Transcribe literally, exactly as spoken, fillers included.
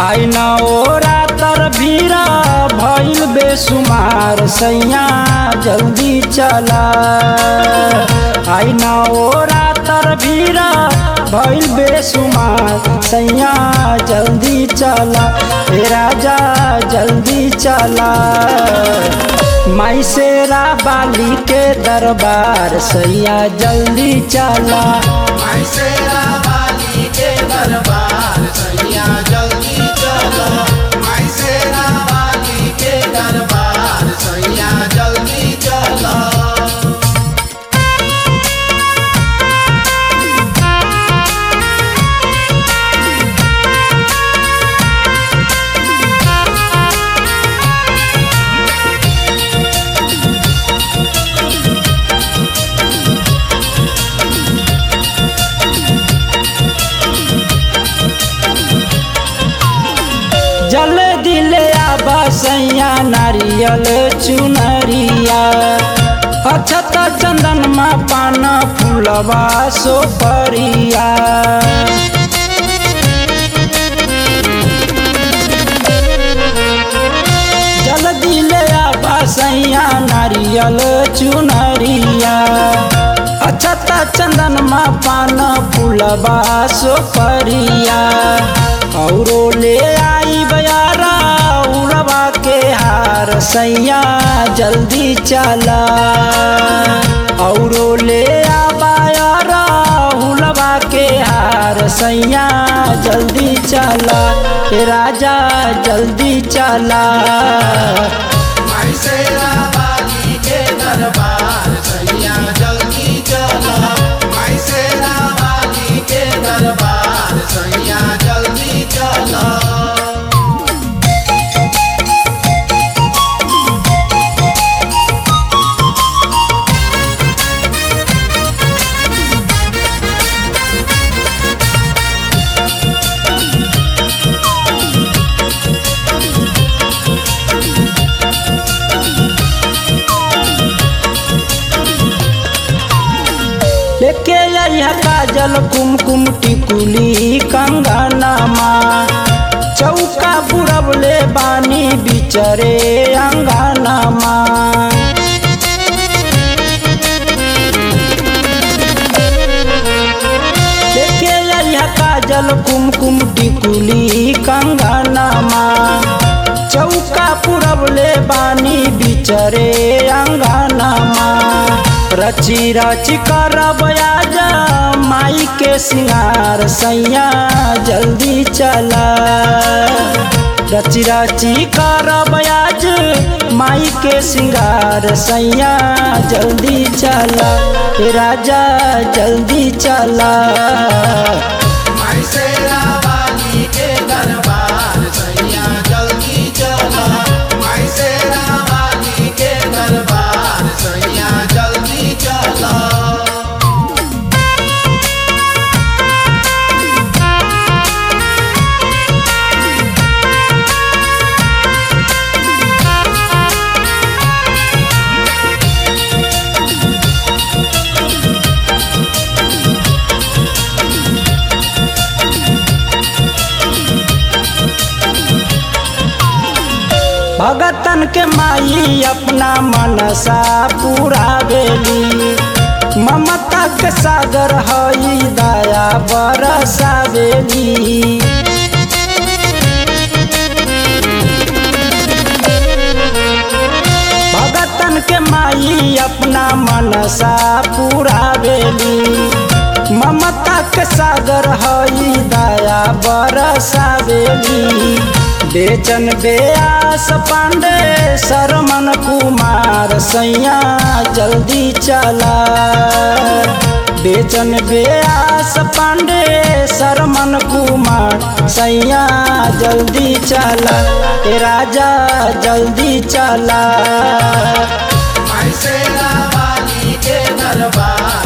आई न ओरा तर भीरा भइल बेसुमार सैया जल्दी चला। आई न ओरा तर भीरा भइल बेसुमार सैया जल्दी चला। हे राजा जल्दी चला। माई शेरा बाली के दरबार सैया जल्दी चला। माई शेरा बाली के दरबार सैया जल्दी चलो। माई शेरा बाली के दरबार सैया जल्दी चलो। जल दिले आबा सैया नारियल चुनरिया अक्षत चंदन मा पान फूलवा सोपरिया। जल दिले आबा सैया नारियल चुनरिया अक्षत चंदन मा पान फूलवा सोपरिया। औरो ले आई बयारा उड़वा के हार सैया जल्दी चला। औरो ले आ बयारा उड़वा के हार सैया जल्दी चला। हे राजा जल्दी चला। माई शेरा बाली के दरबार सैया जल्दी चलो। माई शेरा बाली के दरबार सैया जल्दी चलो। लेके आइहा काजल कुमकुम टिकुली कंगनमा चौका बुड़बले बानी बिचरे अंगनमा। लेके आइहा काजल कुमकुम टिकुली कंगनमा चौका पुरबले बानी बिचरे अंगनमा। रची रची करब आजा माई के सिंगार सैया जल्दी चला। रची रची करब आज माई के सिंगार सैया जल्दी चला। हे राजा जल्दी चला। माई शेरा बाली के दरबार सैया जल्दी चलो। माई शेरा बाली के दरबार सैया जल्दी चलो। भगतन के माई अपना मनसा पूरा बेली ममता के सागर हई दया बरसावेली। भगतन के माई अपना मनसा पूरा बेली ममता के सागर हई दया बरसावेली। बेचन बेआस पांडे शरमन कुमार सैया जल्दी चला। बेचन बेआस पांडे शरमन कुमार सैया जल्दी चला। हे राजा जल्दी चला। माई शेरा बाली के दरबार